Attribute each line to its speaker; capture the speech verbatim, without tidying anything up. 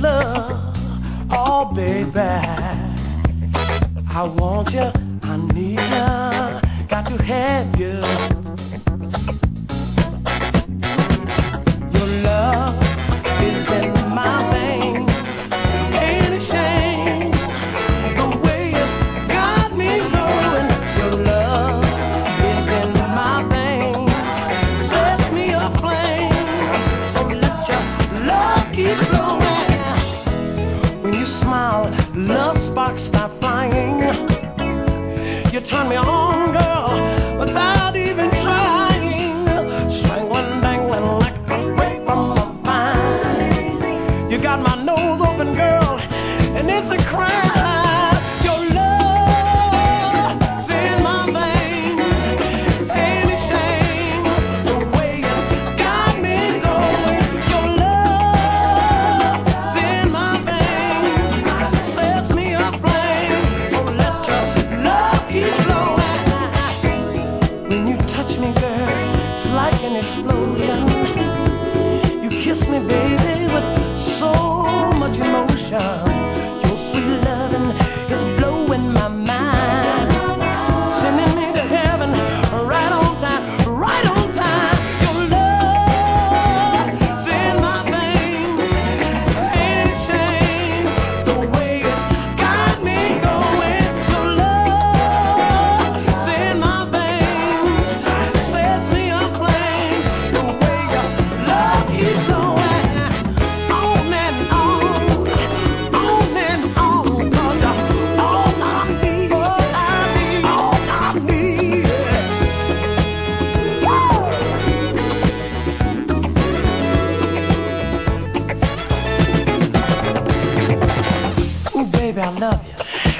Speaker 1: love. Oh, baby, I want you, I need you, got to have you. Your love is in my veins. Ain't a shame the way it's got me going. Your love is in my veins, sets me aflame. So let your love keep flowing. When you smile, love sparks start flying. You turn me on, girl, without even trying. Strangling, dangling like a grape from the vine. You got my nose open, girl, and it's a crime. Your love's in my veins. Ain't a shame the way you got me going. Your love's in my veins, sets me aflame. So let your love keep flowing. When you touch me, girl, it's like an explosion. You kiss me, baby, with so much emotion. Your sweet loving is blowing my mind, sending me to heaven right on time, right on time. Your love's in my veins. Ain't a shame the way it got me going. Your love's in my veins, sets me aflame. The way your love keeps flowing, on and on, on and on. 'Cause you're all I need, all I need, all I need. Ooh, baby, I love you.